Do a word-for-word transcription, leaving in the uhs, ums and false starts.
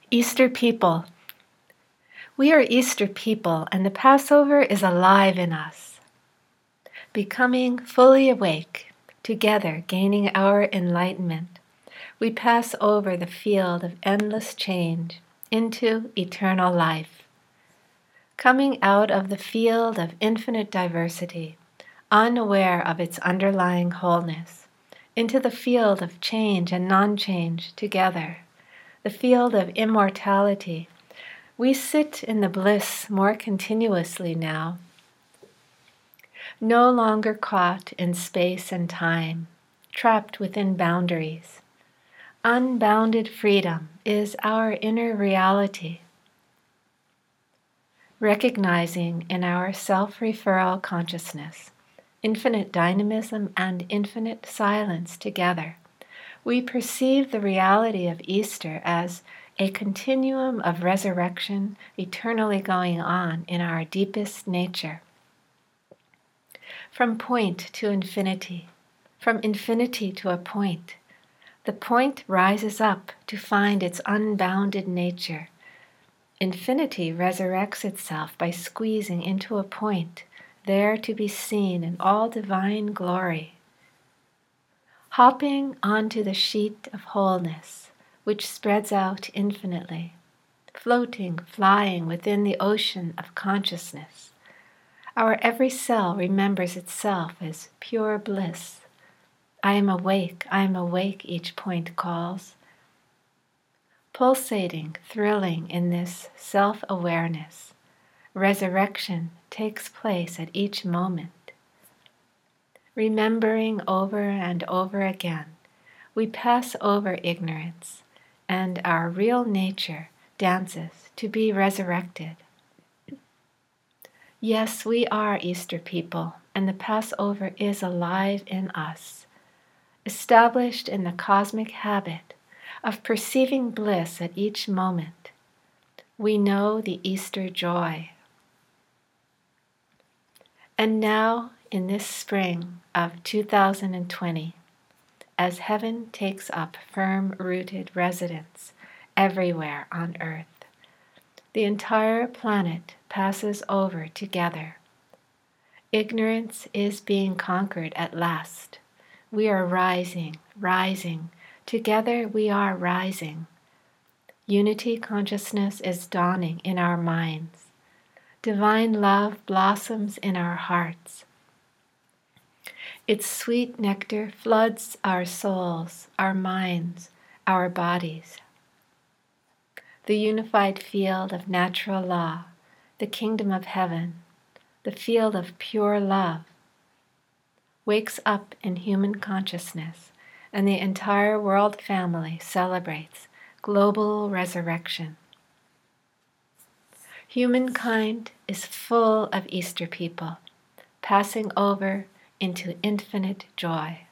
Easter people. We are Easter people, and the Passover is alive in us. Becoming fully awake, together gaining our enlightenment, we pass over the field of endless change into eternal life. Coming out of the field of infinite diversity, unaware of its underlying wholeness, into the field of change and non-change together, the field of immortality, we sit in the bliss more continuously now, no longer caught in space and time, trapped within boundaries. Unbounded freedom is our inner reality. Recognizing in our self-referral consciousness infinite dynamism and infinite silence together, we perceive the reality of Easter as a continuum of resurrection eternally going on in our deepest nature. From point to infinity, from infinity to a point, the point rises up to find its unbounded nature. Infinity resurrects itself by squeezing into a point, there to be seen in all divine glory. Hopping onto the sheet of wholeness, which spreads out infinitely, floating, flying within the ocean of consciousness. Our every cell remembers itself as pure bliss. I am awake, I am awake, each point calls. Pulsating, thrilling in this self-awareness, resurrection takes place at each moment. Remembering over and over again, we pass over ignorance, and our real nature dances to be resurrected. Yes, we are Easter people, and the Passover is alive in us, established in the cosmic habit of perceiving bliss at each moment. We know the Easter joy. And now, in this spring of two thousand twenty, as heaven takes up firm-rooted residence everywhere on earth, the entire planet passes over together. Ignorance is being conquered at last. We are rising, rising. Together we are rising. Unity consciousness is dawning in our minds. Divine love blossoms in our hearts. Its sweet nectar floods our souls, our minds, our bodies. The unified field of natural law, the kingdom of heaven, the field of pure love, wakes up in human consciousness, and the entire world family celebrates global resurrection. Humankind is full of Easter people, passing over into infinite joy.